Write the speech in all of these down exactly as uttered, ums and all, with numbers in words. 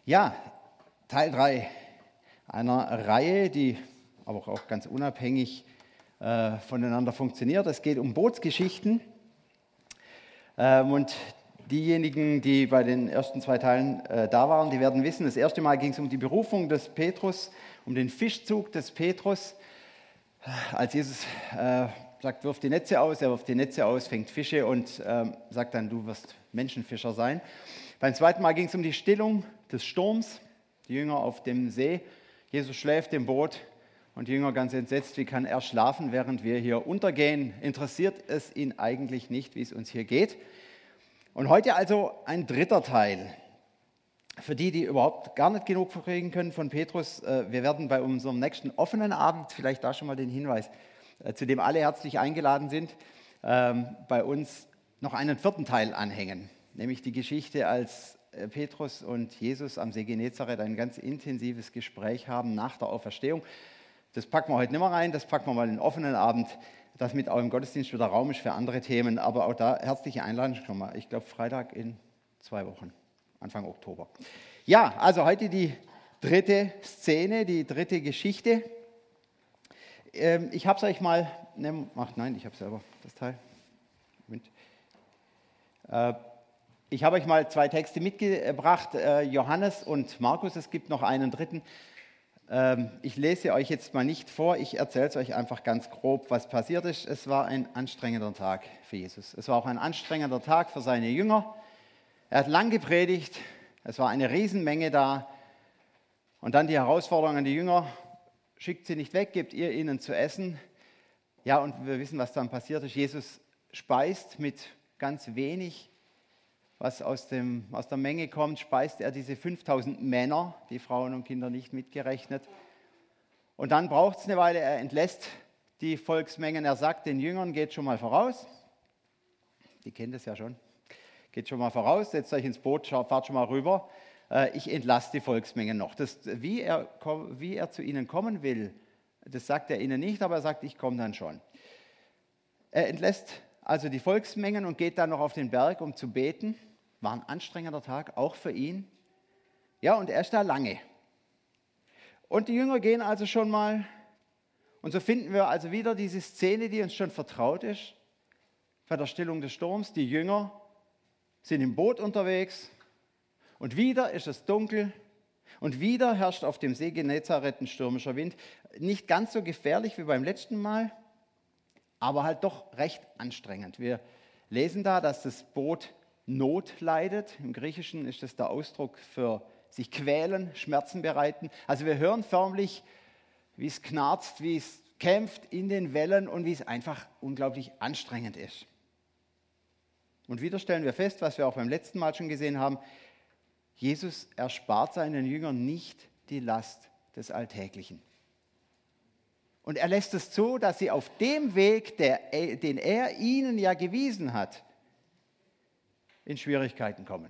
Ja, Teil drei einer Reihe, die aber auch ganz unabhängig äh, voneinander funktioniert. Es geht um Bootsgeschichten. Ähm, und diejenigen, die bei den ersten zwei Teilen äh, da waren, die werden wissen, das erste Mal ging es um die Berufung des Petrus, um den Fischzug des Petrus. Als Jesus äh, sagt, wirf die Netze aus, er wirft die Netze aus, fängt Fische und ähm, sagt dann, du wirst Menschenfischer sein. Beim zweiten Mal ging es um die Stillung des Sturms, die Jünger auf dem See. Jesus schläft im Boot und die Jünger ganz entsetzt, wie kann er schlafen, während wir hier untergehen? Interessiert es ihn eigentlich nicht, wie es uns hier geht? Und heute also ein dritter Teil. Für die, die überhaupt gar nicht genug kriegen können von Petrus, wir werden bei unserem nächsten offenen Abend, vielleicht da schon mal den Hinweis, zu dem alle herzlich eingeladen sind, bei uns noch einen vierten Teil anhängen, nämlich die Geschichte, als Petrus und Jesus am See Genezareth ein ganz intensives Gespräch haben nach der Auferstehung. Das packen wir heute nicht mehr rein, das packen wir mal in den offenen Abend, damit auch im Gottesdienst wieder Raum ist für andere Themen, aber auch da herzliche Einladung schon mal. Ich glaube, Freitag in zwei Wochen. Anfang Oktober. Ja, also heute die dritte Szene, die dritte Geschichte. Ähm, ich habe es euch mal, ne, ach nein, ich habe selber das Teil. Moment. Äh, ich habe euch mal zwei Texte mitgebracht, äh, Johannes und Markus. Es gibt noch einen dritten. Ähm, ich lese euch jetzt mal nicht vor, ich erzähle es euch einfach ganz grob, was passiert ist. Es war ein anstrengender Tag für Jesus. Es war auch ein anstrengender Tag für seine Jünger. Er hat lang gepredigt, es war eine Riesenmenge da. Und dann die Herausforderung an die Jünger, schickt sie nicht weg, gebt ihr ihnen zu essen. Ja, und wir wissen, was dann passiert ist. Jesus speist mit ganz wenig, was aus, dem, aus der Menge kommt, speist er diese fünftausend Männer, die Frauen und Kinder nicht mitgerechnet. Und dann braucht es eine Weile, er entlässt die Volksmengen. Er sagt den Jüngern, geht schon mal voraus. Die kennen das ja schon. Geht schon mal voraus, setzt euch ins Boot, fahrt schon mal rüber. Ich entlasse die Volksmengen noch. Das, wie, er, wie er zu ihnen kommen will, das sagt er ihnen nicht, aber er sagt, ich komme dann schon. Er entlässt also die Volksmengen und geht dann noch auf den Berg, um zu beten. War ein anstrengender Tag, auch für ihn. Ja, und er ist da lange. Und die Jünger gehen also schon mal. Und so finden wir also wieder diese Szene, die uns schon vertraut ist, bei der Stillung des Sturms. Die Jünger sind im Boot unterwegs und wieder ist es dunkel und wieder herrscht auf dem See Genezareth ein stürmischer Wind. Nicht ganz so gefährlich wie beim letzten Mal, aber halt doch recht anstrengend. Wir lesen da, dass das Boot Not leidet. Im Griechischen ist das der Ausdruck für sich quälen, Schmerzen bereiten. Also wir hören förmlich, wie es knarzt, wie es kämpft in den Wellen und wie es einfach unglaublich anstrengend ist. Und wieder stellen wir fest, was wir auch beim letzten Mal schon gesehen haben, Jesus erspart seinen Jüngern nicht die Last des Alltäglichen. Und er lässt es zu, dass sie auf dem Weg, der, den er ihnen ja gewiesen hat, in Schwierigkeiten kommen,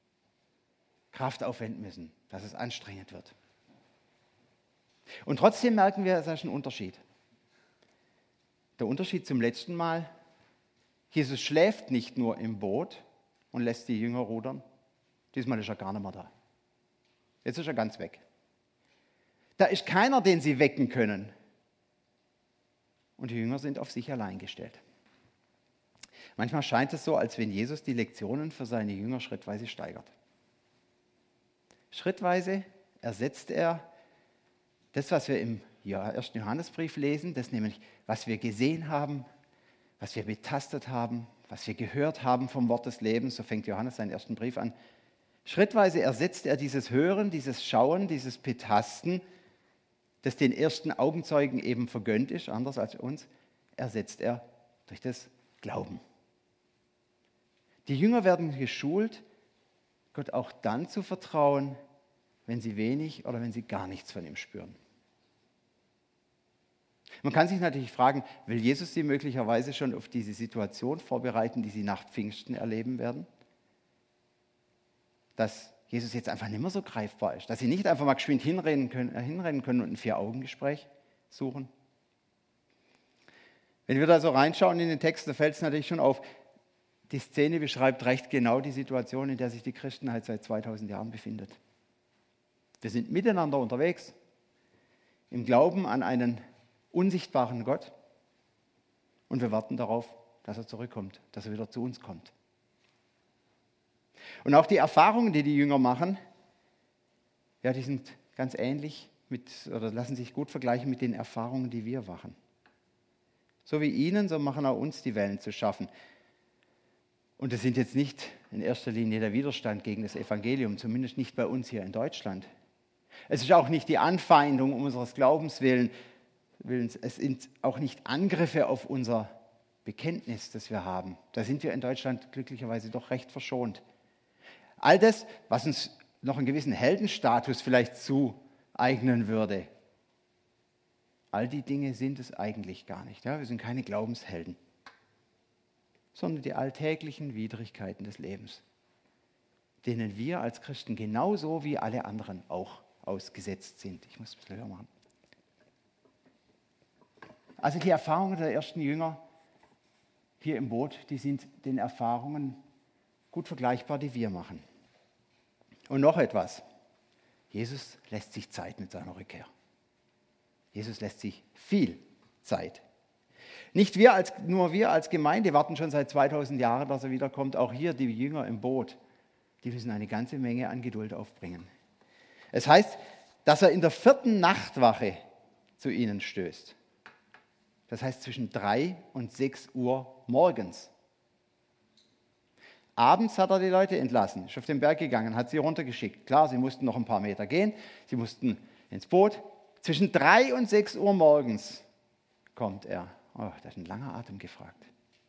Kraft aufwenden müssen, dass es anstrengend wird. Und trotzdem merken wir, es ist ein Unterschied. Der Unterschied zum letzten Mal: Jesus schläft nicht nur im Boot und lässt die Jünger rudern. Diesmal ist er gar nicht mehr da. Jetzt ist er ganz weg. Da ist keiner, den sie wecken können. Und die Jünger sind auf sich allein gestellt. Manchmal scheint es so, als wenn Jesus die Lektionen für seine Jünger schrittweise steigert. Schrittweise ersetzt er das, was wir im ersten Johannesbrief lesen, das nämlich, was wir gesehen haben, was wir betastet haben, was wir gehört haben vom Wort des Lebens, so fängt Johannes seinen ersten Brief an. Schrittweise ersetzt er dieses Hören, dieses Schauen, dieses Betasten, das den ersten Augenzeugen eben vergönnt ist, anders als uns, ersetzt er durch das Glauben. Die Jünger werden geschult, Gott auch dann zu vertrauen, wenn sie wenig oder wenn sie gar nichts von ihm spüren. Man kann sich natürlich fragen, will Jesus sie möglicherweise schon auf diese Situation vorbereiten, die sie nach Pfingsten erleben werden? Dass Jesus jetzt einfach nicht mehr so greifbar ist, dass sie nicht einfach mal geschwind hinrennen können, äh, hinrennen können und ein Vier-Augen-Gespräch suchen. Wenn wir da so reinschauen in den Text, da fällt es natürlich schon auf, die Szene beschreibt recht genau die Situation, in der sich die Christenheit seit zweitausend Jahren befindet. Wir sind miteinander unterwegs, im Glauben an einen unsichtbaren Gott und wir warten darauf, dass er zurückkommt, dass er wieder zu uns kommt. Und auch die Erfahrungen, die die Jünger machen, ja, die sind ganz ähnlich mit, oder lassen sich gut vergleichen mit den Erfahrungen, die wir machen. So wie ihnen, so machen auch uns die Wellen zu schaffen. Und das sind jetzt nicht in erster Linie der Widerstand gegen das Evangelium, zumindest nicht bei uns hier in Deutschland. Es ist auch nicht die Anfeindung um unseres Glaubens willen, willens. Es sind auch nicht Angriffe auf unser Bekenntnis, das wir haben. Da sind wir in Deutschland glücklicherweise doch recht verschont. All das, was uns noch einen gewissen Heldenstatus vielleicht zueignen würde, all die Dinge sind es eigentlich gar nicht. Ja? Wir sind keine Glaubenshelden, sondern die alltäglichen Widrigkeiten des Lebens, denen wir als Christen genauso wie alle anderen auch ausgesetzt sind. Ich muss es ein bisschen höher machen. Also die Erfahrungen der ersten Jünger hier im Boot, die sind den Erfahrungen gut vergleichbar, die wir machen. Und noch etwas. Jesus lässt sich Zeit mit seiner Rückkehr. Jesus lässt sich viel Zeit. Nicht wir als, nur wir als Gemeinde warten schon seit zweitausend Jahren, dass er wiederkommt. Auch hier die Jünger im Boot, die müssen eine ganze Menge an Geduld aufbringen. Es heißt, dass er in der vierten Nachtwache zu ihnen stößt. Das heißt zwischen drei und sechs Uhr morgens. Abends hat er die Leute entlassen, ist auf den Berg gegangen, hat sie runtergeschickt. Klar, sie mussten noch ein paar Meter gehen, sie mussten ins Boot. Zwischen drei und sechs Uhr morgens kommt er. Oh, da ist ein langer Atem gefragt.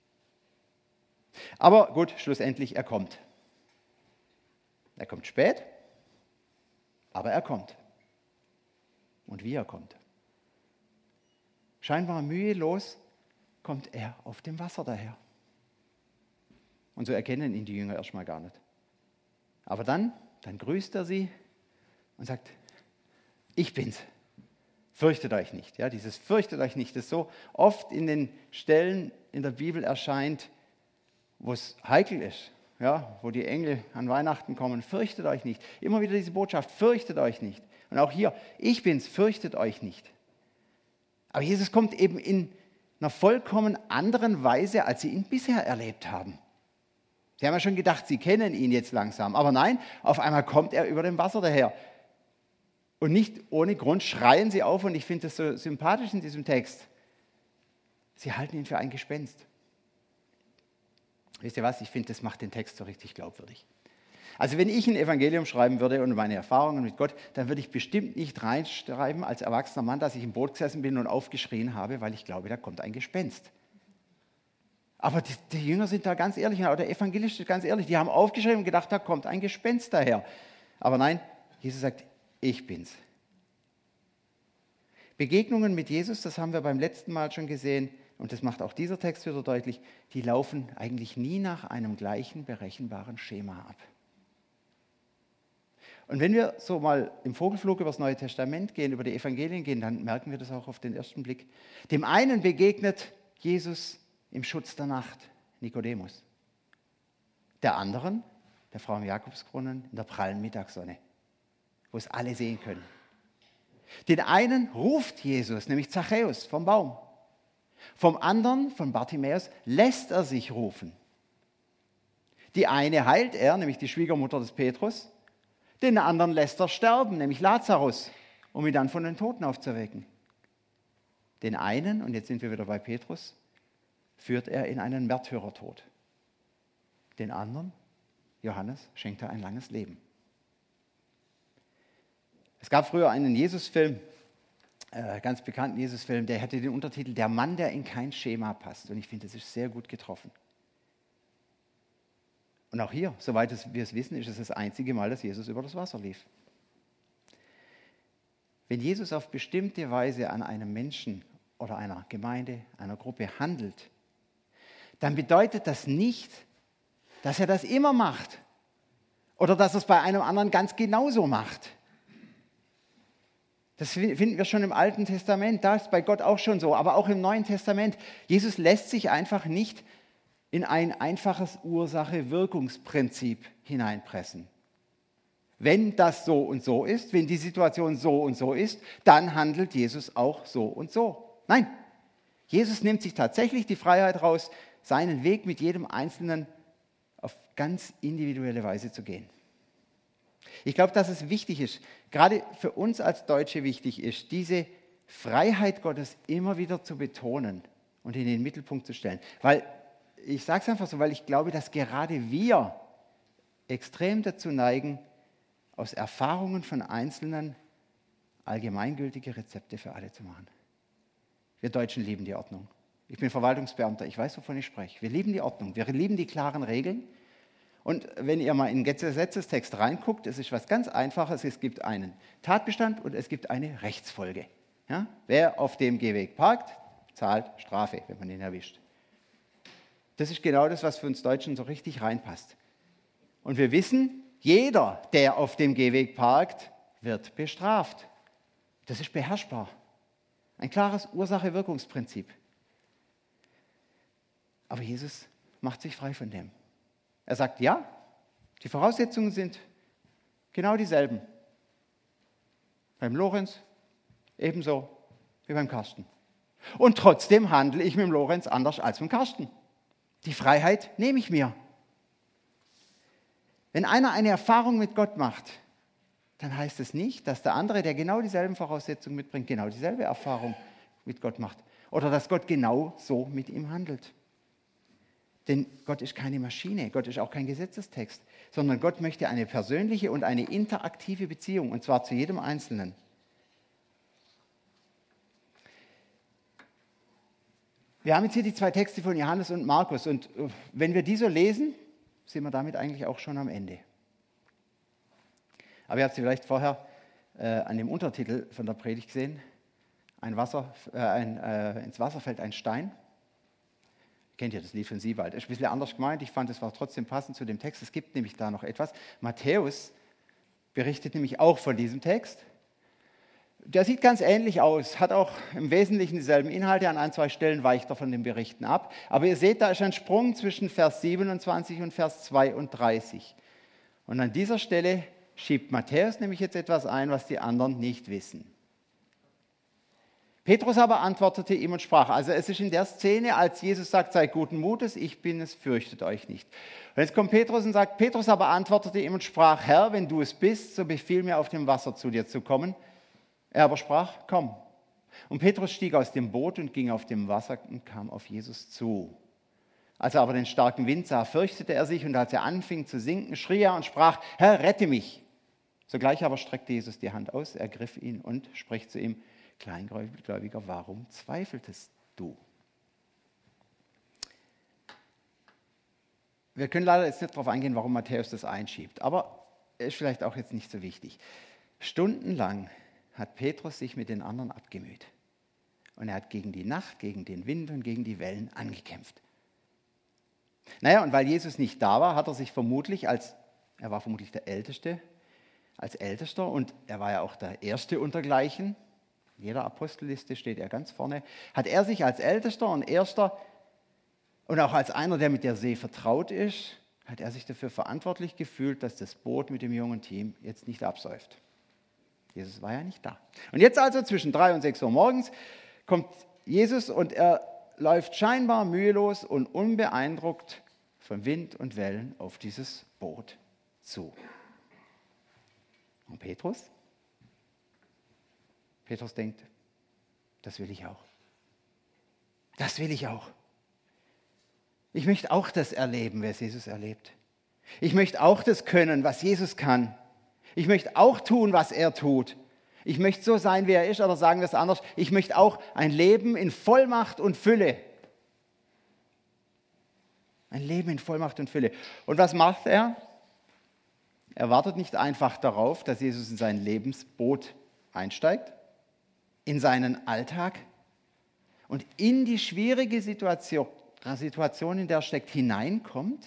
Aber gut, schlussendlich, er kommt. Er kommt spät, aber er kommt. Und wie er kommt. Scheinbar mühelos kommt er auf dem Wasser daher. Und so erkennen ihn die Jünger erstmal gar nicht. Aber dann, dann grüßt er sie und sagt, ich bin's. Fürchtet euch nicht. Ja, dieses fürchtet euch nicht, das so oft in den Stellen in der Bibel erscheint, wo es heikel ist, ja, wo die Engel an Weihnachten kommen. Fürchtet euch nicht. Immer wieder diese Botschaft, fürchtet euch nicht. Und auch hier, ich bin's, fürchtet euch nicht. Aber Jesus kommt eben in einer vollkommen anderen Weise, als sie ihn bisher erlebt haben. Sie haben ja schon gedacht, sie kennen ihn jetzt langsam. Aber nein, auf einmal kommt er über dem Wasser daher. Und nicht ohne Grund schreien sie auf, und ich finde das so sympathisch in diesem Text. Sie halten ihn für ein Gespenst. Wisst ihr was? Ich finde, das macht den Text so richtig glaubwürdig. Also wenn ich ein Evangelium schreiben würde und meine Erfahrungen mit Gott, dann würde ich bestimmt nicht reinschreiben als erwachsener Mann, dass ich im Boot gesessen bin und aufgeschrien habe, weil ich glaube, da kommt ein Gespenst. Aber die, die Jünger sind da ganz ehrlich, oder der Evangelist ist ganz ehrlich, die haben aufgeschrieben und gedacht, da kommt ein Gespenst daher. Aber nein, Jesus sagt, ich bin's. Begegnungen mit Jesus, das haben wir beim letzten Mal schon gesehen, und das macht auch dieser Text wieder deutlich, die laufen eigentlich nie nach einem gleichen berechenbaren Schema ab. Und wenn wir so mal im Vogelflug über das Neue Testament gehen, über die Evangelien gehen, dann merken wir das auch auf den ersten Blick. Dem einen begegnet Jesus im Schutz der Nacht, Nikodemus. Der anderen, der Frau im Jakobsbrunnen, in der prallen Mittagssonne, wo es alle sehen können. Den einen ruft Jesus, nämlich Zachäus vom Baum. Vom anderen, von Bartimäus, lässt er sich rufen. Die eine heilt er, nämlich die Schwiegermutter des Petrus. Den anderen lässt er sterben, nämlich Lazarus, um ihn dann von den Toten aufzuwecken. Den einen, und jetzt sind wir wieder bei Petrus, führt er in einen Märtyrertod. Den anderen, Johannes, schenkt er ein langes Leben. Es gab früher einen Jesus-Film, äh, ganz bekannten Jesus-Film, der hatte den Untertitel Der Mann, der in kein Schema passt. Und ich finde, das ist sehr gut getroffen. Und auch hier, soweit wir es wissen, ist es das einzige Mal, dass Jesus über das Wasser lief. Wenn Jesus auf bestimmte Weise an einem Menschen oder einer Gemeinde, einer Gruppe handelt, dann bedeutet das nicht, dass er das immer macht oder dass er es bei einem anderen ganz genauso macht. Das finden wir schon im Alten Testament, da ist bei Gott auch schon so, aber auch im Neuen Testament. Jesus lässt sich einfach nicht in ein einfaches Ursache-Wirkungsprinzip hineinpressen. wenn das so und so ist, wenn die Situation so und so ist, dann handelt Jesus auch so und so. Nein, Jesus nimmt sich tatsächlich die Freiheit raus, seinen Weg mit jedem Einzelnen auf ganz individuelle Weise zu gehen. Ich glaube, dass es wichtig ist, gerade für uns als Deutsche wichtig ist, diese Freiheit Gottes immer wieder zu betonen und in den Mittelpunkt zu stellen. Weil, ich sage es einfach so, weil ich glaube, dass gerade wir extrem dazu neigen, aus Erfahrungen von Einzelnen allgemeingültige Rezepte für alle zu machen. Wir Deutschen lieben die Ordnung. Ich bin Verwaltungsbeamter, ich weiß, wovon ich spreche. Wir lieben die Ordnung, wir lieben die klaren Regeln. Und wenn ihr mal in den Gesetzestext reinguckt, es ist was ganz Einfaches, es gibt einen Tatbestand und es gibt eine Rechtsfolge. Ja? Wer auf dem Gehweg parkt, zahlt Strafe, wenn man ihn erwischt. Das ist genau das, was für uns Deutschen so richtig reinpasst. Und wir wissen, jeder, der auf dem Gehweg parkt, wird bestraft. Das ist beherrschbar. Ein klares Ursache-Wirkungsprinzip. Aber Jesus macht sich frei von dem. Er sagt, ja, die Voraussetzungen sind genau dieselben. Beim Lorenz ebenso wie beim Karsten. Und trotzdem handle ich mit dem Lorenz anders als mit dem Karsten. Die Freiheit nehme ich mir. Wenn einer eine Erfahrung mit Gott macht, dann heißt es nicht, dass der andere, der genau dieselben Voraussetzungen mitbringt, genau dieselbe Erfahrung mit Gott macht. Oder dass Gott genau so mit ihm handelt. Denn Gott ist keine Maschine, Gott ist auch kein Gesetzestext, sondern Gott möchte eine persönliche und eine interaktive Beziehung, und zwar zu jedem Einzelnen. Wir haben jetzt hier die zwei Texte von Johannes und Markus, und wenn wir die so lesen, sind wir damit eigentlich auch schon am Ende. Aber ihr habt sie vielleicht vorher äh, an dem Untertitel von der Predigt gesehen. Ein Wasser, äh, ein, äh, ins Wasser fällt ein Stein. Kennt ihr das Lied von Siebald? Das ist ein bisschen anders gemeint. Ich fand, es war trotzdem passend zu dem Text. Es gibt nämlich da noch etwas. Matthäus berichtet nämlich auch von diesem Text. Der sieht ganz ähnlich aus, hat auch im Wesentlichen dieselben Inhalte. An ein, zwei Stellen weicht er von den Berichten ab. Aber ihr seht, da ist ein Sprung zwischen Vers siebenundzwanzig und Vers zweiunddreißig. Und an dieser Stelle schiebt Matthäus nämlich jetzt etwas ein, was die anderen nicht wissen. Petrus aber antwortete ihm und sprach, also es ist in der Szene, als Jesus sagt, seid guten Mutes, ich bin es, fürchtet euch nicht. Und jetzt kommt Petrus und sagt, Petrus aber antwortete ihm und sprach, Herr, wenn du es bist, so befiehl mir auf dem Wasser zu dir zu kommen. Er aber sprach, komm. Und Petrus stieg aus dem Boot und ging auf dem Wasser und kam auf Jesus zu. Als er aber den starken Wind sah, fürchtete er sich, und als er anfing zu sinken, schrie er und sprach, Herr, rette mich. Sogleich aber streckte Jesus die Hand aus, ergriff ihn und spricht zu ihm, Kleingläubiger, warum zweifeltest du? Wir können leider jetzt nicht darauf eingehen, warum Matthäus das einschiebt, aber ist vielleicht auch jetzt nicht so wichtig. Stundenlang hat Petrus sich mit den anderen abgemüht. Und er hat gegen die Nacht, gegen den Wind und gegen die Wellen angekämpft. Naja, und weil Jesus nicht da war, hat er sich vermutlich als, er war vermutlich der Älteste, als Ältester, und er war ja auch der Erste untergleichen, in jeder Apostelliste steht er ganz vorne, hat er sich als Ältester und Erster und auch als einer, der mit der See vertraut ist, hat er sich dafür verantwortlich gefühlt, dass das Boot mit dem jungen Team jetzt nicht absäuft. Jesus war ja nicht da. Und jetzt also zwischen drei und sechs Uhr morgens kommt Jesus und er läuft scheinbar mühelos und unbeeindruckt von Wind und Wellen auf dieses Boot zu. Und Petrus? Petrus denkt, das will ich auch. Das will ich auch. Ich möchte auch das erleben, was Jesus erlebt. Ich möchte auch das können, was Jesus kann. Ich möchte auch tun, was er tut. Ich möchte so sein, wie er ist, oder sagen wir es anders, ich möchte auch ein Leben in Vollmacht und Fülle. Ein Leben in Vollmacht und Fülle. Und was macht er? Er wartet nicht einfach darauf, dass Jesus in sein Lebensboot einsteigt, in seinen Alltag und in die schwierige Situation, Situation, in der er steckt, hineinkommt.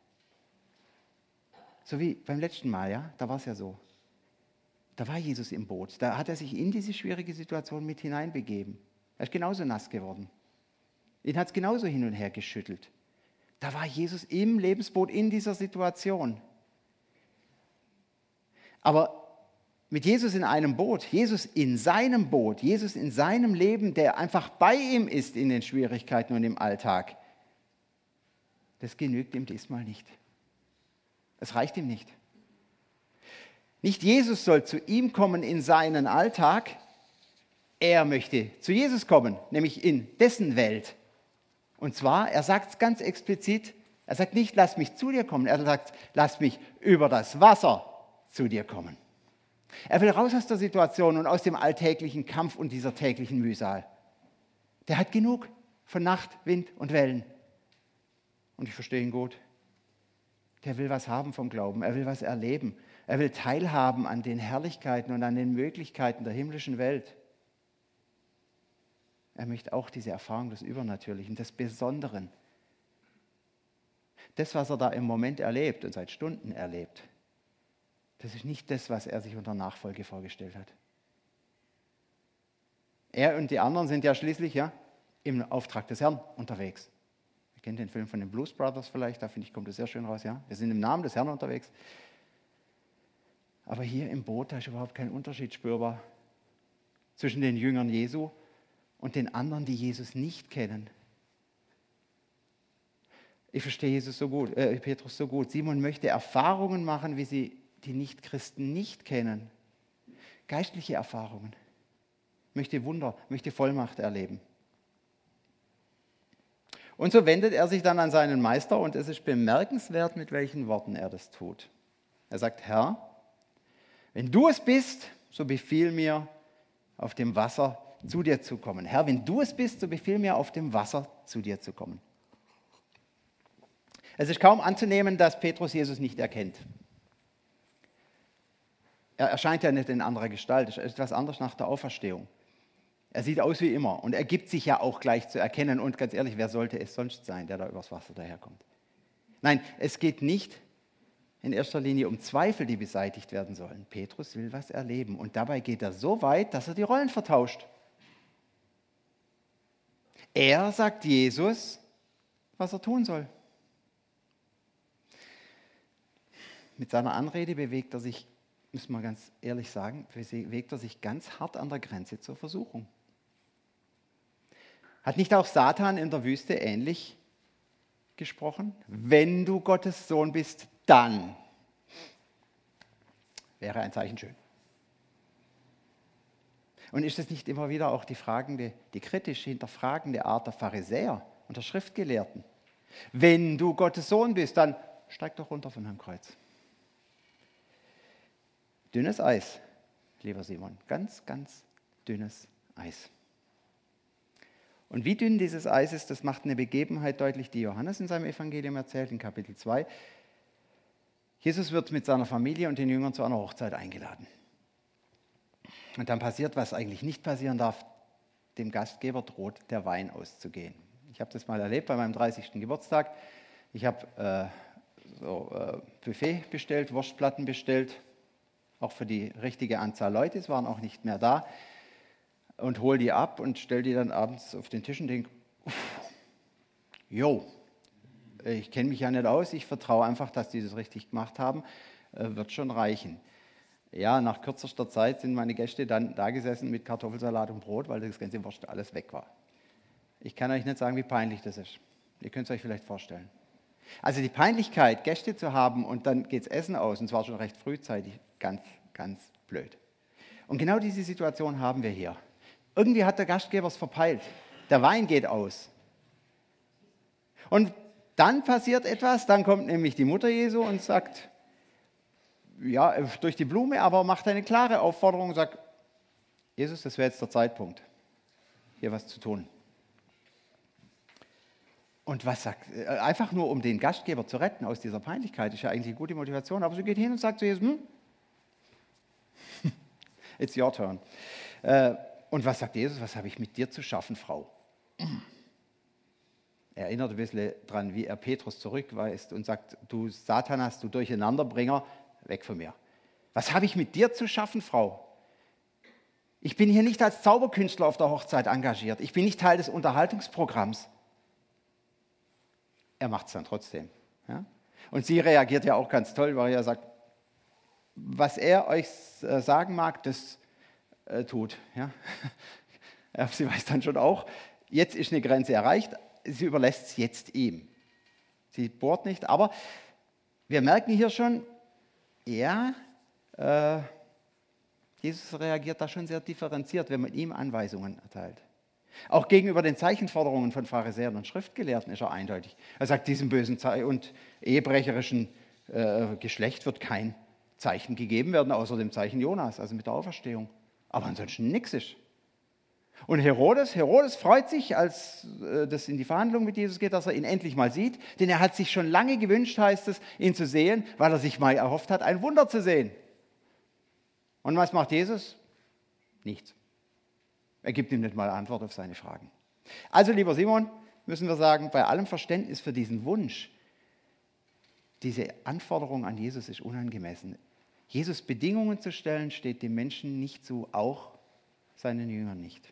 So wie beim letzten Mal, ja, da war es ja so. Da war Jesus im Boot, da hat er sich in diese schwierige Situation mit hineinbegeben. Er ist genauso nass geworden. Ihn hat es genauso hin und her geschüttelt. Da war Jesus im Lebensboot in dieser Situation. Aber mit Jesus in einem Boot, Jesus in seinem Boot, Jesus in seinem Leben, der einfach bei ihm ist in den Schwierigkeiten und im Alltag, das genügt ihm diesmal nicht. Es reicht ihm nicht. Nicht Jesus soll zu ihm kommen in seinen Alltag, er möchte zu Jesus kommen, nämlich in dessen Welt. Und zwar, er sagt es ganz explizit, er sagt nicht, lass mich zu dir kommen, er sagt, lass mich über das Wasser zu dir kommen. Er will raus aus der Situation und aus dem alltäglichen Kampf und dieser täglichen Mühsal. Der hat genug von Nacht, Wind und Wellen. Und ich verstehe ihn gut. Der will was haben vom Glauben, er will was erleben. Er will teilhaben an den Herrlichkeiten und an den Möglichkeiten der himmlischen Welt. Er möchte auch diese Erfahrung des Übernatürlichen, des Besonderen. Das, was er da im Moment erlebt und seit Stunden erlebt, das ist nicht das, was er sich unter Nachfolge vorgestellt hat. Er und die anderen sind ja schließlich ja, im Auftrag des Herrn unterwegs. Ihr kennt den Film von den Blues Brothers vielleicht, da finde ich, kommt es sehr schön raus. Ja? Wir sind im Namen des Herrn unterwegs. Aber hier im Boot, da ist überhaupt kein Unterschied spürbar zwischen den Jüngern Jesu und den anderen, die Jesus nicht kennen. Ich verstehe Jesus so gut, äh, Petrus so gut. Simon möchte Erfahrungen machen, wie sie die Nichtchristen nicht kennen. Geistliche Erfahrungen. Möchte Wunder, möchte Vollmacht erleben. Und so wendet er sich dann an seinen Meister und es ist bemerkenswert, mit welchen Worten er das tut. Er sagt, Herr, wenn du es bist, so befiehl mir, auf dem Wasser zu dir zu kommen. Herr, wenn du es bist, so befiehl mir, auf dem Wasser zu dir zu kommen. Es ist kaum anzunehmen, dass Petrus Jesus nicht erkennt. Er erscheint ja nicht in anderer Gestalt, es ist etwas anders nach der Auferstehung. Er sieht aus wie immer und er gibt sich ja auch gleich zu erkennen. Und ganz ehrlich, wer sollte es sonst sein, der da übers Wasser daherkommt? Nein, es geht nicht in erster Linie um Zweifel, die beseitigt werden sollen. Petrus will was erleben und dabei geht er so weit, dass er die Rollen vertauscht. Er sagt Jesus, was er tun soll. Mit seiner Anrede bewegt er sich, müssen wir ganz ehrlich sagen, bewegt er sich ganz hart an der Grenze zur Versuchung. Hat nicht auch Satan in der Wüste ähnlich gesprochen? Wenn du Gottes Sohn bist, dann wäre ein Zeichen schön. Und ist es nicht immer wieder auch die fragende, die kritisch hinterfragende Art der Pharisäer und der Schriftgelehrten? Wenn du Gottes Sohn bist, dann steig doch runter von deinem Kreuz. Dünnes Eis, lieber Simon, ganz, ganz dünnes Eis. Und wie dünn dieses Eis ist, das macht eine Begebenheit deutlich, die Johannes in seinem Evangelium erzählt, in Kapitel zwei. Jesus wird mit seiner Familie und den Jüngern zu einer Hochzeit eingeladen. Und dann passiert, was eigentlich nicht passieren darf, dem Gastgeber droht der Wein auszugehen. Ich habe das mal erlebt bei meinem dreißigsten Geburtstag. Ich habe äh, so, äh, Buffet bestellt, Wurstplatten bestellt, auch für die richtige Anzahl Leute, es waren auch nicht mehr da, und hole die ab und stelle die dann abends auf den Tisch und denke, jo, ich kenne mich ja nicht aus, ich vertraue einfach, dass die das richtig gemacht haben, äh, wird schon reichen. Ja, nach kürzester Zeit sind meine Gäste dann da gesessen mit Kartoffelsalat und Brot, weil das ganze Wurst alles weg war. Ich kann euch nicht sagen, wie peinlich das ist. Ihr könnt es euch vielleicht vorstellen. Also die Peinlichkeit, Gäste zu haben und dann geht das Essen aus, und zwar schon recht frühzeitig, ganz, ganz blöd. Und genau diese Situation haben wir hier. Irgendwie hat der Gastgeber es verpeilt. Der Wein geht aus. Und dann passiert etwas, dann kommt nämlich die Mutter Jesu und sagt, ja, durch die Blume, aber macht eine klare Aufforderung und sagt, Jesus, das wäre jetzt der Zeitpunkt, hier was zu tun. Und was sagt, einfach nur um den Gastgeber zu retten aus dieser Peinlichkeit, ist ja eigentlich eine gute Motivation, aber sie geht hin und sagt zu Jesus, hm, it's your turn. Und was sagt Jesus, was habe ich mit dir zu schaffen, Frau? Er erinnert ein bisschen daran, wie er Petrus zurückweist und sagt, du Satanas, du Durcheinanderbringer, weg von mir. Was habe ich mit dir zu schaffen, Frau? Ich bin hier nicht als Zauberkünstler auf der Hochzeit engagiert. Ich bin nicht Teil des Unterhaltungsprogramms. Er macht es dann trotzdem. Ja? Und sie reagiert ja auch ganz toll, weil er sagt, was er euch äh, sagen mag, das äh, tut. Ja? Sie weiß dann schon auch, jetzt ist eine Grenze erreicht, sie überlässt es jetzt ihm. Sie bohrt nicht, aber wir merken hier schon, ja, äh, Jesus reagiert da schon sehr differenziert, wenn man ihm Anweisungen erteilt. Auch gegenüber den Zeichenforderungen von Pharisäern und Schriftgelehrten ist er eindeutig. Er sagt, diesem bösen und ehebrecherischen äh, Geschlecht wird kein Zeichen gegeben werden, außer dem Zeichen Jonas, also mit der Auferstehung. Aber ansonsten nichts ist. Und Herodes, Herodes freut sich, als äh, das in die Verhandlung mit Jesus geht, dass er ihn endlich mal sieht, denn er hat sich schon lange gewünscht, heißt es, ihn zu sehen, weil er sich mal erhofft hat, ein Wunder zu sehen. Und was macht Jesus? Nichts. Er gibt ihm nicht mal Antwort auf seine Fragen. Also, lieber Simon, müssen wir sagen, bei allem Verständnis für diesen Wunsch, diese Anforderung an Jesus ist unangemessen. Jesus Bedingungen zu stellen, steht dem Menschen nicht zu, auch seinen Jüngern nicht.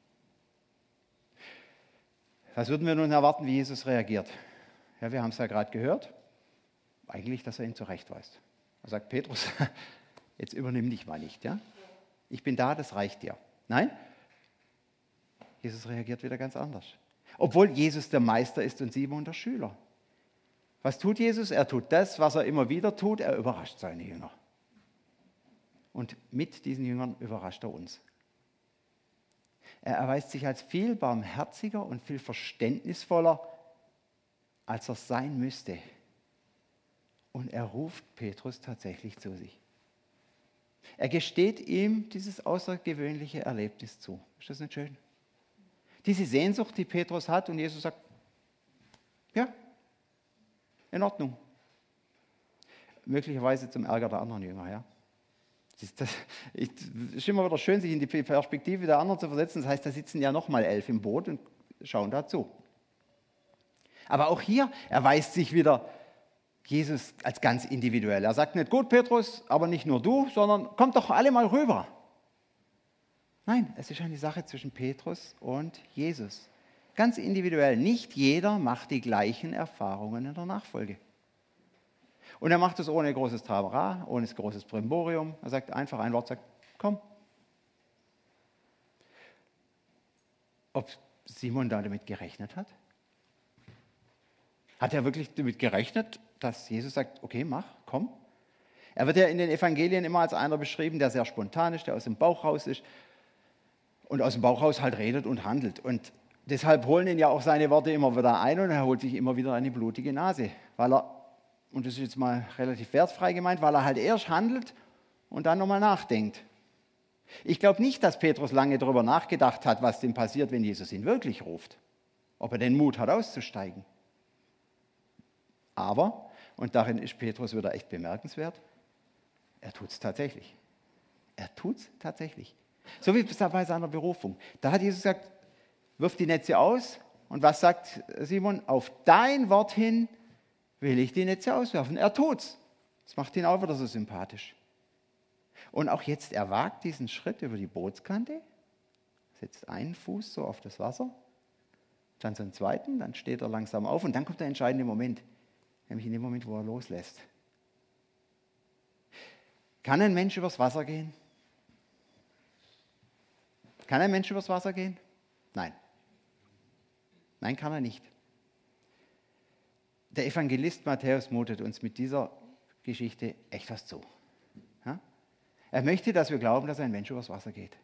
Was würden wir nun erwarten, wie Jesus reagiert? Ja, wir haben es ja gerade gehört. Eigentlich, dass er ihn zurechtweist. Er sagt, Petrus, jetzt übernimm dich mal nicht. Ja? Ich bin da, das reicht dir. Nein, Jesus reagiert wieder ganz anders. Obwohl Jesus der Meister ist und Simon der Schüler. Was tut Jesus? Er tut das, was er immer wieder tut. Er überrascht seine Jünger. Und mit diesen Jüngern überrascht er uns. Er erweist sich als viel barmherziger und viel verständnisvoller, als er sein müsste. Und er ruft Petrus tatsächlich zu sich. Er gesteht ihm dieses außergewöhnliche Erlebnis zu. Ist das nicht schön? Diese Sehnsucht, die Petrus hat, und Jesus sagt, ja, in Ordnung. Möglicherweise zum Ärger der anderen Jünger, ja. Es ist immer wieder schön, sich in die Perspektive der anderen zu versetzen. Das heißt, da sitzen ja nochmal elf im Boot und schauen dazu. Aber auch hier erweist sich wieder Jesus als ganz individuell. Er sagt nicht, gut, Petrus, aber nicht nur du, sondern kommt doch alle mal rüber. Nein, es ist eine Sache zwischen Petrus und Jesus. Ganz individuell. Nicht jeder macht die gleichen Erfahrungen in der Nachfolge. Und er macht es ohne großes Trabara, ohne großes Brimborium. Er sagt einfach ein Wort, sagt, komm. Ob Simon da damit gerechnet hat? Hat er wirklich damit gerechnet, dass Jesus sagt, okay, mach, komm? Er wird ja in den Evangelien immer als einer beschrieben, der sehr spontan ist, der aus dem Bauch raus ist und aus dem Bauch raus halt redet und handelt. Und deshalb holen ihn ja auch seine Worte immer wieder ein und er holt sich immer wieder eine blutige Nase, weil er, und das ist jetzt mal relativ wertfrei gemeint, weil er halt erst handelt und dann nochmal nachdenkt. Ich glaube nicht, dass Petrus lange darüber nachgedacht hat, was denn passiert, wenn Jesus ihn wirklich ruft. Ob er den Mut hat, auszusteigen. Aber, und darin ist Petrus wieder echt bemerkenswert, er tut es tatsächlich. Er tut es tatsächlich. So wie bei seiner Berufung. Da hat Jesus gesagt, wirf die Netze aus. Und was sagt Simon? Auf dein Wort hin will ich die Netze auswerfen. Er tut's. Das macht ihn auch wieder so sympathisch. Und auch jetzt, er wagt diesen Schritt über die Bootskante, setzt einen Fuß so auf das Wasser, dann so einen zweiten, dann steht er langsam auf und dann kommt der entscheidende Moment, nämlich in dem Moment, wo er loslässt. Kann ein Mensch übers Wasser gehen? Kann ein Mensch übers Wasser gehen? Nein. Nein, kann er nicht. Der Evangelist Matthäus mutet uns mit dieser Geschichte echt was zu. Ja? Er möchte, dass wir glauben, dass ein Mensch übers Wasser geht.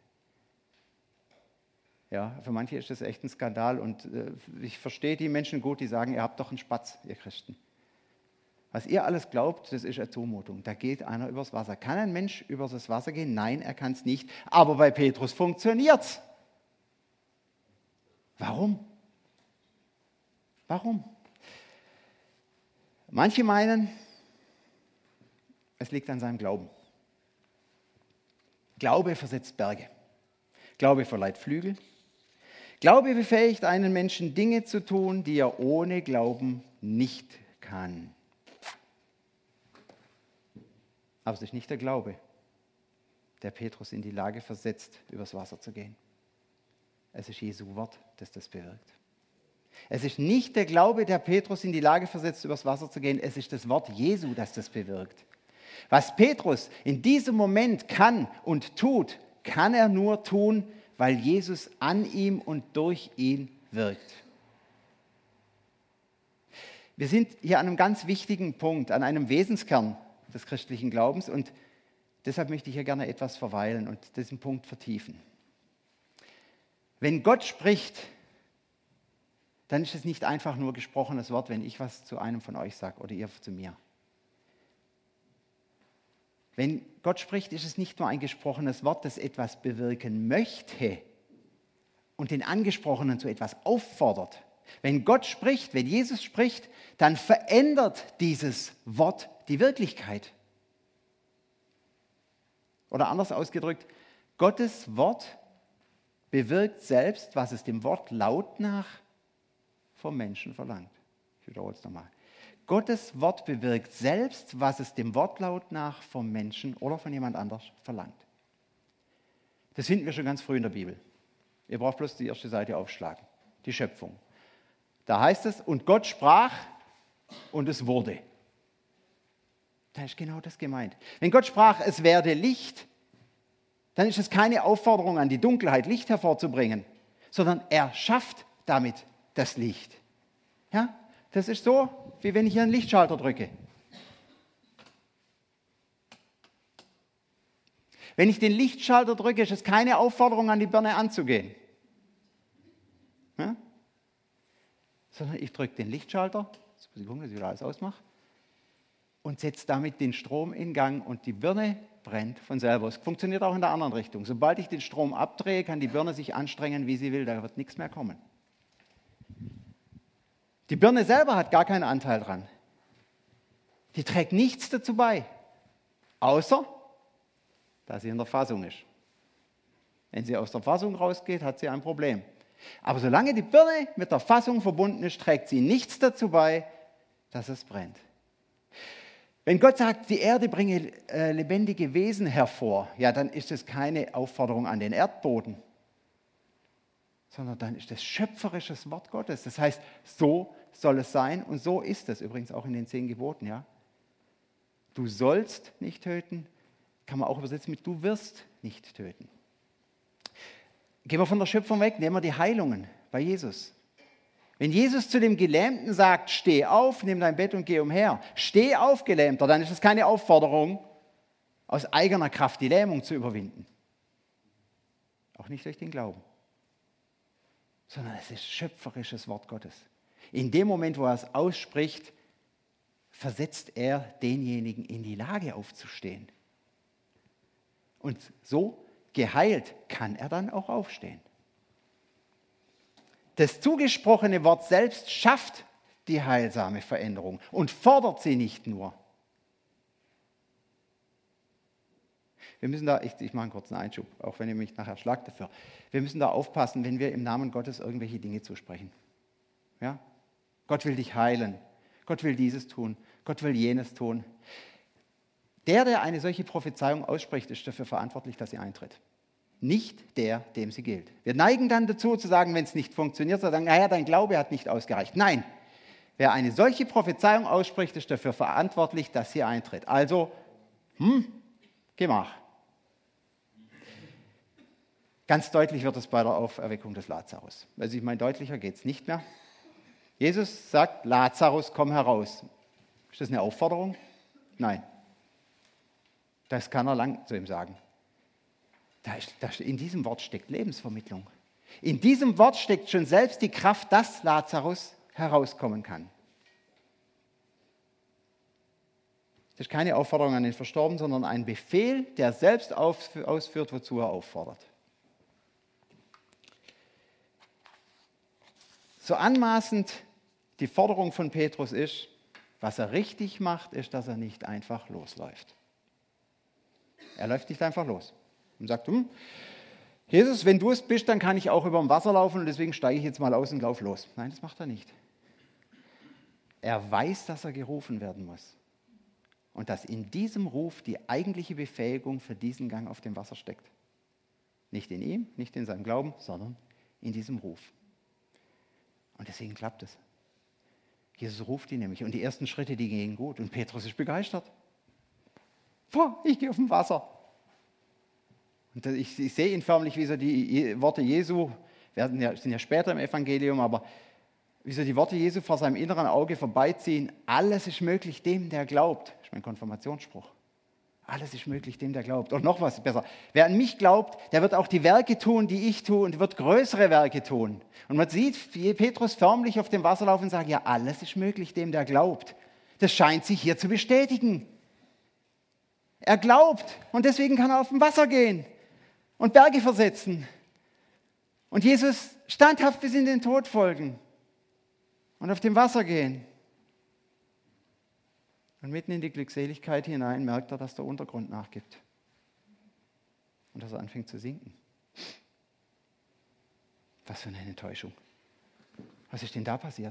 Ja, für manche ist das echt ein Skandal und äh, ich verstehe die Menschen gut, die sagen, ihr habt doch einen Spatz, ihr Christen. Was ihr alles glaubt, das ist eine Zumutung. Da geht einer übers Wasser. Kann ein Mensch über das Wasser gehen? Nein, er kann es nicht. Aber bei Petrus funktioniert es. Warum? Warum? Manche meinen, es liegt an seinem Glauben. Glaube versetzt Berge. Glaube verleiht Flügel. Glaube befähigt einen Menschen, Dinge zu tun, die er ohne Glauben nicht kann. Aber es ist nicht der Glaube, der Petrus in die Lage versetzt, übers Wasser zu gehen. Es ist Jesu Wort, das das bewirkt. Es ist nicht der Glaube, der Petrus in die Lage versetzt, übers Wasser zu gehen. Es ist das Wort Jesu, das das bewirkt. Was Petrus in diesem Moment kann und tut, kann er nur tun, weil Jesus an ihm und durch ihn wirkt. Wir sind hier an einem ganz wichtigen Punkt, an einem Wesenskern des christlichen Glaubens und deshalb möchte ich hier gerne etwas verweilen und diesen Punkt vertiefen. Wenn Gott spricht, dann ist es nicht einfach nur gesprochenes Wort, wenn ich was zu einem von euch sage oder ihr zu mir. Wenn Gott spricht, ist es nicht nur ein gesprochenes Wort, das etwas bewirken möchte und den Angesprochenen zu etwas auffordert. Wenn Gott spricht, wenn Jesus spricht, dann verändert dieses Wort die Wirklichkeit. Oder anders ausgedrückt, Gottes Wort bewirkt selbst, was es dem Wortlaut nach vom Menschen verlangt. Ich wiederhole es nochmal. Gottes Wort bewirkt selbst, was es dem Wortlaut nach vom Menschen oder von jemand anders verlangt. Das finden wir schon ganz früh in der Bibel. Ihr braucht bloß die erste Seite aufschlagen. Die Schöpfung. Da heißt es, und Gott sprach und es wurde. Da ist genau das gemeint. Wenn Gott sprach, es werde Licht, dann ist es keine Aufforderung an die Dunkelheit, Licht hervorzubringen, sondern er schafft damit das Licht. Ja, das ist so, wie wenn ich hier einen Lichtschalter drücke. Wenn ich den Lichtschalter drücke, ist es keine Aufforderung an die Birne anzugehen. Ja? Sondern ich drücke den Lichtschalter, jetzt muss ich gucken, dass ich wieder alles ausmache, und setze damit den Strom in Gang und die Birne brennt von selber. Es funktioniert auch in der anderen Richtung. Sobald ich den Strom abdrehe, kann die Birne sich anstrengen, wie sie will, da wird nichts mehr kommen. Die Birne selber hat gar keinen Anteil dran. Die trägt nichts dazu bei, außer, dass sie in der Fassung ist. Wenn sie aus der Fassung rausgeht, hat sie ein Problem. Aber solange die Birne mit der Fassung verbunden ist, trägt sie nichts dazu bei, dass es brennt. Wenn Gott sagt, die Erde bringe äh, lebendige Wesen hervor, ja, dann ist es keine Aufforderung an den Erdboden, sondern dann ist es schöpferisches Wort Gottes. Das heißt, so soll es sein und so ist es. Übrigens auch in den zehn Geboten, ja. Du sollst nicht töten, kann man auch übersetzen mit du wirst nicht töten. Gehen wir von der Schöpfung weg, nehmen wir die Heilungen bei Jesus. Wenn Jesus zu dem Gelähmten sagt, steh auf, nimm dein Bett und geh umher. Steh auf, Gelähmter, dann ist es keine Aufforderung, aus eigener Kraft die Lähmung zu überwinden. Auch nicht durch den Glauben. Sondern es ist schöpferisches Wort Gottes. In dem Moment, wo er es ausspricht, versetzt er denjenigen in die Lage aufzustehen. Und so geheilt kann er dann auch aufstehen. Das zugesprochene Wort selbst schafft die heilsame Veränderung und fordert sie nicht nur. Wir müssen da, ich, ich mache einen kurzen Einschub, auch wenn ihr mich nachher schlagt dafür. Wir müssen da aufpassen, wenn wir im Namen Gottes irgendwelche Dinge zusprechen. Ja? Gott will dich heilen. Gott will dieses tun. Gott will jenes tun. Der, der eine solche Prophezeiung ausspricht, ist dafür verantwortlich, dass sie eintritt. Nicht der, dem sie gilt. Wir neigen dann dazu zu sagen, wenn es nicht funktioniert, zu sagen, naja, dein Glaube hat nicht ausgereicht. Nein, wer eine solche Prophezeiung ausspricht, ist dafür verantwortlich, dass sie eintritt. Also, hm, gemach. Ganz deutlich wird es bei der Auferweckung des Lazarus. Also ich meine, deutlicher geht es nicht mehr. Jesus sagt, Lazarus, komm heraus. Ist das eine Aufforderung? Nein. Das kann er lang zu ihm sagen. Da ist, da, in diesem Wort steckt Lebensvermittlung. In diesem Wort steckt schon selbst die Kraft, dass Lazarus herauskommen kann. Das ist keine Aufforderung an den Verstorbenen, sondern ein Befehl, der selbst ausführt, wozu er auffordert. So anmaßend die Forderung von Petrus ist, was er richtig macht, ist, dass er nicht einfach losläuft. Er läuft nicht einfach los und sagt, hm, Jesus, wenn du es bist, dann kann ich auch über dem Wasser laufen und deswegen steige ich jetzt mal aus und laufe los. Nein, das macht er nicht. Er weiß, dass er gerufen werden muss und dass in diesem Ruf die eigentliche Befähigung für diesen Gang auf dem Wasser steckt. Nicht in ihm, nicht in seinem Glauben, sondern in diesem Ruf. Und deswegen klappt es. Jesus ruft ihn nämlich und die ersten Schritte, die gehen gut und Petrus ist begeistert. Boah, ich gehe auf dem Wasser. Und ich, ich sehe ihn förmlich, wie so die Worte Jesu, werden ja, sind ja später im Evangelium, aber wie so die Worte Jesu vor seinem inneren Auge vorbeiziehen. Alles ist möglich dem, der glaubt. Das ist mein Konfirmationsspruch. Alles ist möglich dem, der glaubt. Und noch was besser. Wer an mich glaubt, der wird auch die Werke tun, die ich tue, und wird größere Werke tun. Und man sieht wie Petrus förmlich auf dem Wasser laufen und sagt, ja, alles ist möglich dem, der glaubt. Das scheint sich hier zu bestätigen. Er glaubt und deswegen kann er auf dem Wasser gehen und Berge versetzen. Und Jesus standhaft bis in den Tod folgen und auf dem Wasser gehen. Und mitten in die Glückseligkeit hinein merkt er, dass der Untergrund nachgibt. Und dass er anfängt zu sinken. Was für eine Enttäuschung. Was ist denn da passiert?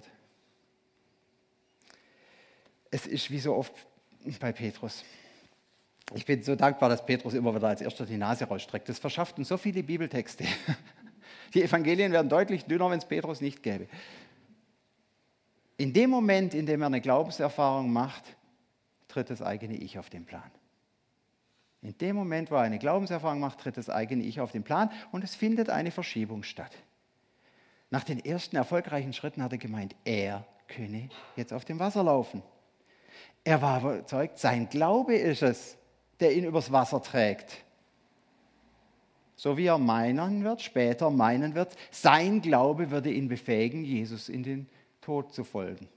Es ist wie so oft bei Petrus. Ich bin so dankbar, dass Petrus immer wieder als erster die Nase rausstreckt. Das verschafft uns so viele Bibeltexte. Die Evangelien wären deutlich dünner, wenn es Petrus nicht gäbe. In dem Moment, in dem er eine Glaubenserfahrung macht, tritt das eigene Ich auf den Plan. In dem Moment, wo er eine Glaubenserfahrung macht, tritt das eigene Ich auf den Plan und es findet eine Verschiebung statt. Nach den ersten erfolgreichen Schritten hat er gemeint, er könne jetzt auf dem Wasser laufen. Er war überzeugt, sein Glaube ist es, der ihn übers Wasser trägt. So wie er meinen wird, später meinen wird, sein Glaube würde ihn befähigen, Jesus in den Tod zu folgen.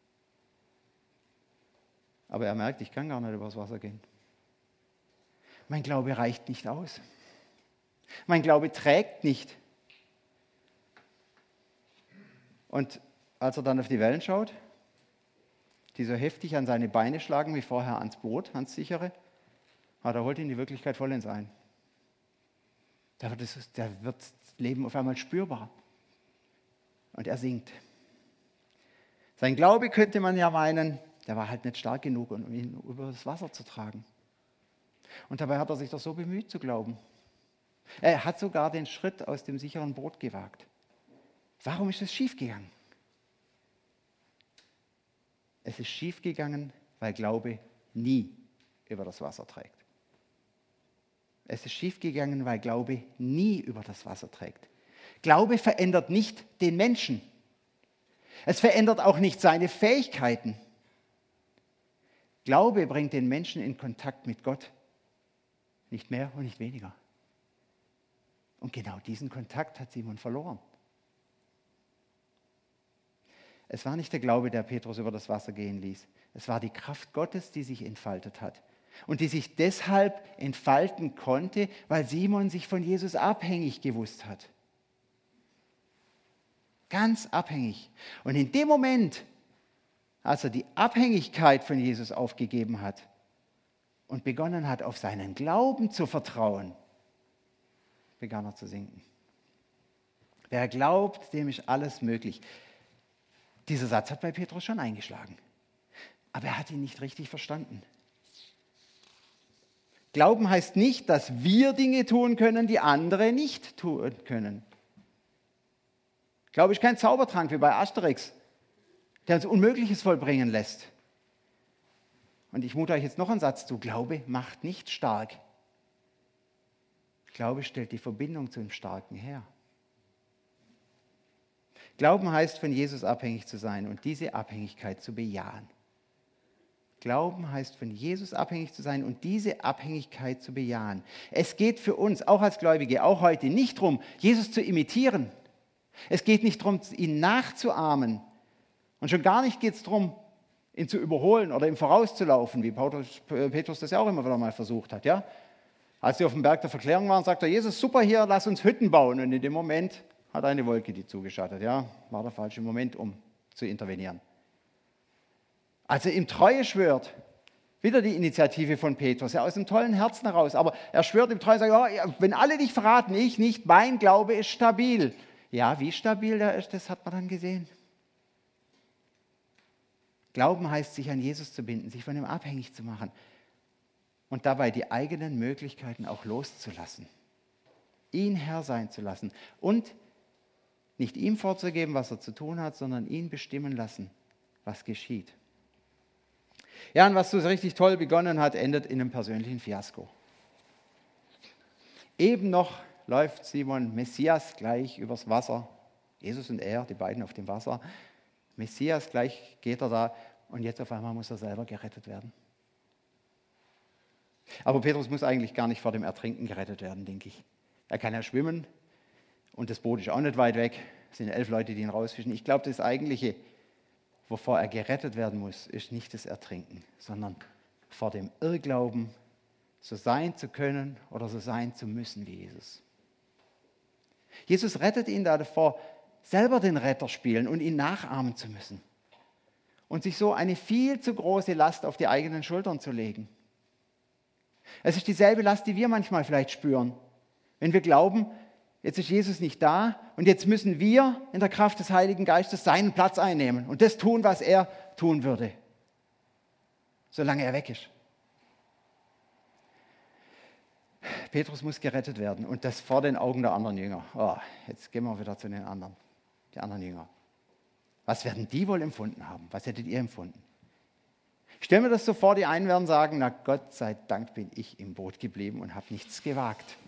Aber er merkt, ich kann gar nicht übers Wasser gehen. Mein Glaube reicht nicht aus. Mein Glaube trägt nicht. Und als er dann auf die Wellen schaut, die so heftig an seine Beine schlagen wie vorher ans Boot, ans sichere, da holt ihn die Wirklichkeit vollends ein. Da wird, es, da wird das Leben auf einmal spürbar. Und er sinkt. Sein Glaube könnte man ja meinen, der war halt nicht stark genug, um ihn über das Wasser zu tragen. Und dabei hat er sich doch so bemüht zu glauben. Er hat sogar den Schritt aus dem sicheren Boot gewagt. Warum ist es schiefgegangen? Es ist schiefgegangen, weil Glaube nie über das Wasser trägt. Es ist schiefgegangen, weil Glaube nie über das Wasser trägt. Glaube verändert nicht den Menschen. Es verändert auch nicht seine Fähigkeiten. Glaube bringt den Menschen in Kontakt mit Gott. Nicht mehr und nicht weniger. Und genau diesen Kontakt hat Simon verloren. Es war nicht der Glaube, der Petrus über das Wasser gehen ließ. Es war die Kraft Gottes, die sich entfaltet hat. Und die sich deshalb entfalten konnte, weil Simon sich von Jesus abhängig gewusst hat. Ganz abhängig. Und in dem Moment, als er die Abhängigkeit von Jesus aufgegeben hat und begonnen hat, auf seinen Glauben zu vertrauen, begann er zu sinken. Wer glaubt, dem ist alles möglich. Dieser Satz hat bei Petrus schon eingeschlagen. Aber er hat ihn nicht richtig verstanden. Glauben heißt nicht, dass wir Dinge tun können, die andere nicht tun können. Glaube ist kein Zaubertrank wie bei Asterix, der uns Unmögliches vollbringen lässt. Und ich mute euch jetzt noch einen Satz zu. Glaube macht nicht stark. Glaube stellt die Verbindung zu dem Starken her. Glauben heißt, von Jesus abhängig zu sein und diese Abhängigkeit zu bejahen. Glauben heißt, von Jesus abhängig zu sein und diese Abhängigkeit zu bejahen. Es geht für uns, auch als Gläubige, auch heute, nicht darum, Jesus zu imitieren. Es geht nicht darum, ihn nachzuahmen. Und schon gar nicht geht es darum, ihn zu überholen oder ihm vorauszulaufen, wie Petrus das ja auch immer wieder mal versucht hat. Ja? Als sie auf dem Berg der Verklärung waren, sagt er, Jesus, super hier, lass uns Hütten bauen. Und in dem Moment hat eine Wolke die zugeschattet. Ja? War der falsche Moment, um zu intervenieren. Als er ihm Treue schwört, wieder die Initiative von Petrus, ja, aus dem tollen Herzen heraus, aber er schwört ihm Treue und sagt, oh, wenn alle dich verraten, ich nicht, mein Glaube ist stabil. Ja, wie stabil der ist, das hat man dann gesehen. Glauben heißt, sich an Jesus zu binden, sich von ihm abhängig zu machen und dabei die eigenen Möglichkeiten auch loszulassen. Ihn Herr sein zu lassen und nicht ihm vorzugeben, was er zu tun hat, sondern ihn bestimmen lassen, was geschieht. Ja, und was so richtig toll begonnen hat, endet in einem persönlichen Fiasko. Eben noch läuft Simon Messias gleich übers Wasser. Jesus und er, die beiden auf dem Wasser. Messias gleich geht er da und jetzt auf einmal muss er selber gerettet werden. Aber Petrus muss eigentlich gar nicht vor dem Ertrinken gerettet werden, denke ich. Er kann ja schwimmen und das Boot ist auch nicht weit weg. Es sind elf Leute, die ihn rausfischen. Ich glaube, das Eigentliche, wovor er gerettet werden muss, ist nicht das Ertrinken, sondern vor dem Irrglauben, so sein zu können oder so sein zu müssen wie Jesus. Jesus rettet ihn davor, selber den Retter spielen und ihn nachahmen zu müssen und sich so eine viel zu große Last auf die eigenen Schultern zu legen. Es ist dieselbe Last, die wir manchmal vielleicht spüren, wenn wir glauben, jetzt ist Jesus nicht da und jetzt müssen wir in der Kraft des Heiligen Geistes seinen Platz einnehmen und das tun, was er tun würde, solange er weg ist. Petrus muss gerettet werden und das vor den Augen der anderen Jünger. Oh, jetzt gehen wir wieder zu den anderen, die anderen Jünger. Was werden die wohl empfunden haben? Was hättet ihr empfunden? Stell mir das so vor, die einen werden sagen, na Gott sei Dank bin ich im Boot geblieben und habe nichts gewagt.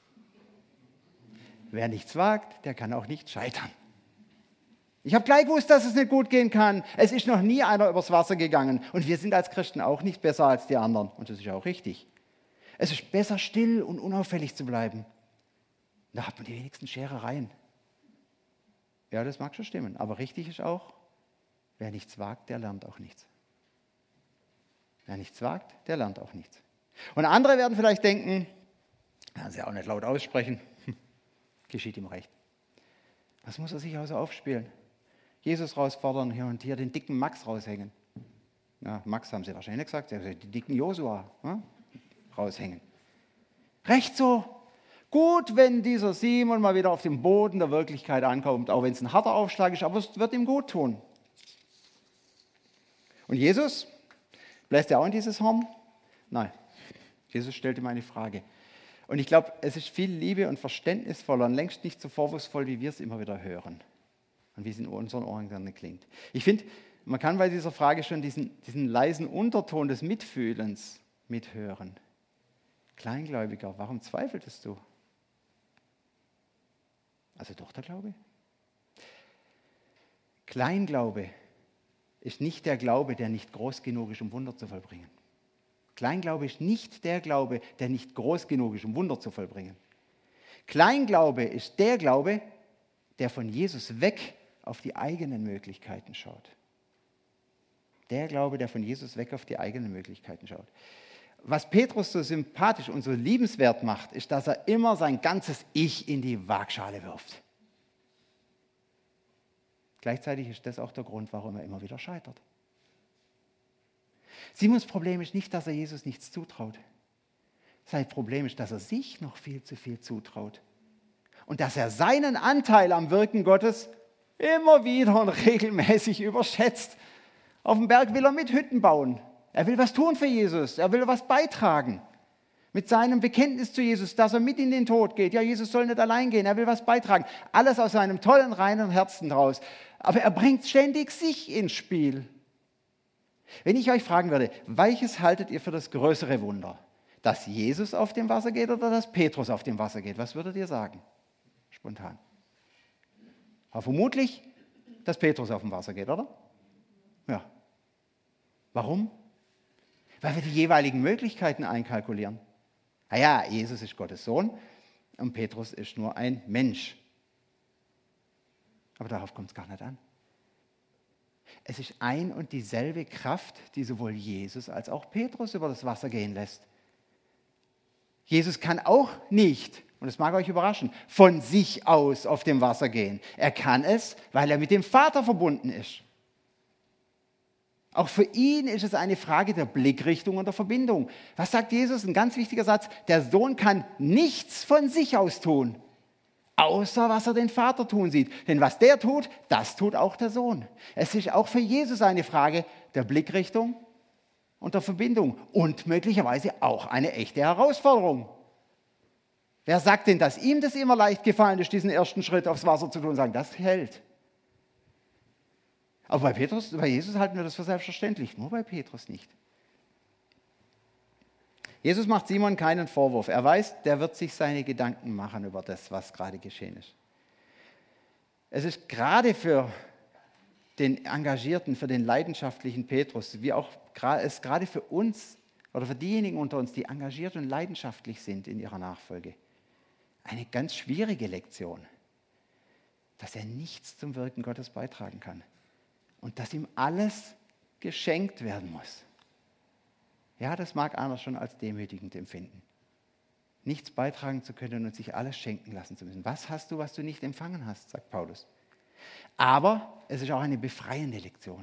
Wer nichts wagt, der kann auch nicht scheitern. Ich habe gleich gewusst, dass es nicht gut gehen kann. Es ist noch nie einer übers Wasser gegangen. Und wir sind als Christen auch nicht besser als die anderen. Und das ist auch richtig. Es ist besser, still und unauffällig zu bleiben. Da hat man die wenigsten Scherereien. Ja, das mag schon stimmen. Aber richtig ist auch, wer nichts wagt, der lernt auch nichts. Wer nichts wagt, der lernt auch nichts. Und andere werden vielleicht denken, werden sie auch nicht laut aussprechen, geschieht ihm recht. Was muss er sich also aufspielen? Jesus rausfordern hier und hier, den dicken Max raushängen. Ja, Max haben sie wahrscheinlich gesagt, die dicken Josua ja, raushängen. Recht so. Gut, wenn dieser Simon mal wieder auf dem Boden der Wirklichkeit ankommt, auch wenn es ein harter Aufschlag ist, aber es wird ihm gut tun. Und Jesus, bläst er auch in dieses Horn? Nein. Jesus stellt ihm eine Frage. Und ich glaube, es ist viel Liebe und verständnisvoller und längst nicht so vorwurfsvoll, wie wir es immer wieder hören. Und wie es in unseren Ohren gerne klingt. Ich finde, man kann bei dieser Frage schon diesen, diesen leisen Unterton des Mitfühlens mithören. Kleingläubiger, warum zweifeltest du? Also doch der Glaube? Kleinglaube ist nicht der Glaube, der nicht groß genug ist, um Wunder zu vollbringen. Kleinglaube ist nicht der Glaube, der nicht groß genug ist, um Wunder zu vollbringen. Kleinglaube ist der Glaube, der von Jesus weg auf die eigenen Möglichkeiten schaut. Der Glaube, der von Jesus weg auf die eigenen Möglichkeiten schaut. Was Petrus so sympathisch und so liebenswert macht, ist, dass er immer sein ganzes Ich in die Waagschale wirft. Gleichzeitig ist das auch der Grund, warum er immer wieder scheitert. Simons Problem ist nicht, dass er Jesus nichts zutraut. Sein Problem ist, dass er sich noch viel zu viel zutraut. Und dass er seinen Anteil am Wirken Gottes immer wieder und regelmäßig überschätzt. Auf dem Berg will er mit Hütten bauen. Er will was tun für Jesus. Er will was beitragen. Mit seinem Bekenntnis zu Jesus, dass er mit in den Tod geht. Ja, Jesus soll nicht allein gehen. Er will was beitragen. Alles aus seinem tollen, reinen Herzen draus. Aber er bringt ständig sich ins Spiel. Wenn ich euch fragen würde, welches haltet ihr für das größere Wunder? Dass Jesus auf dem Wasser geht oder dass Petrus auf dem Wasser geht? Was würdet ihr sagen? Spontan. Aber vermutlich, dass Petrus auf dem Wasser geht, oder? Ja. Warum? Weil wir die jeweiligen Möglichkeiten einkalkulieren. Naja, Jesus ist Gottes Sohn und Petrus ist nur ein Mensch. Aber darauf kommt es gar nicht an. Es ist ein und dieselbe Kraft, die sowohl Jesus als auch Petrus über das Wasser gehen lässt. Jesus kann auch nicht, und das mag euch überraschen, von sich aus auf dem Wasser gehen. Er kann es, weil er mit dem Vater verbunden ist. Auch für ihn ist es eine Frage der Blickrichtung und der Verbindung. Was sagt Jesus? Ein ganz wichtiger Satz. Der Sohn kann nichts von sich aus tun, außer was er den Vater tun sieht. Denn was der tut, das tut auch der Sohn. Es ist auch für Jesus eine Frage der Blickrichtung und der Verbindung und möglicherweise auch eine echte Herausforderung. Wer sagt denn, dass ihm das immer leicht gefallen ist, diesen ersten Schritt aufs Wasser zu tun und sagen, das hält. Aber bei Petrus, bei Jesus halten wir das für selbstverständlich, nur bei Petrus nicht. Jesus macht Simon keinen Vorwurf. Er weiß, der wird sich seine Gedanken machen über das, was gerade geschehen ist. Es ist gerade für den engagierten, für den leidenschaftlichen Petrus, wie auch es gerade für uns oder für diejenigen unter uns, die engagiert und leidenschaftlich sind in ihrer Nachfolge, eine ganz schwierige Lektion, dass er nichts zum Wirken Gottes beitragen kann und dass ihm alles geschenkt werden muss. Ja, das mag einer schon als demütigend empfinden. Nichts beitragen zu können und sich alles schenken lassen zu müssen. Was hast du, was du nicht empfangen hast, sagt Paulus. Aber es ist auch eine befreiende Lektion.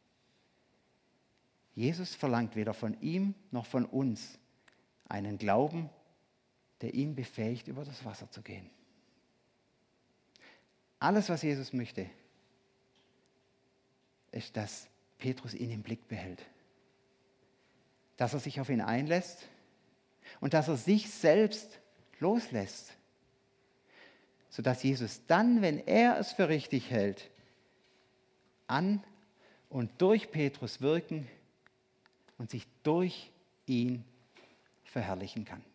Jesus verlangt weder von ihm noch von uns einen Glauben, der ihn befähigt, über das Wasser zu gehen. Alles, was Jesus möchte, ist, dass Petrus ihn im Blick behält. Dass er sich auf ihn einlässt und dass er sich selbst loslässt. Sodass Jesus dann, wenn er es für richtig hält, an und durch Petrus wirken und sich durch ihn verherrlichen kann.